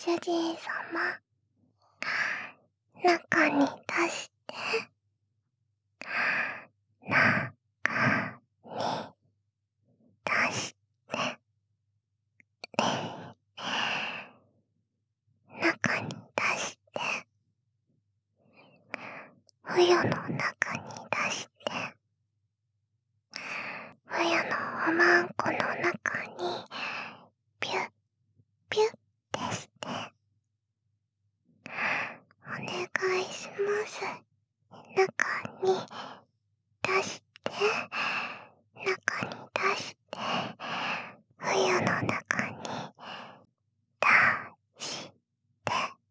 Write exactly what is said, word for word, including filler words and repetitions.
主人様、中に出して、中に出して、中に出して、冬の中に出して、冬のおまんこの中にピュッピュッてして、お願いします。中に出して、中に出して、冬の中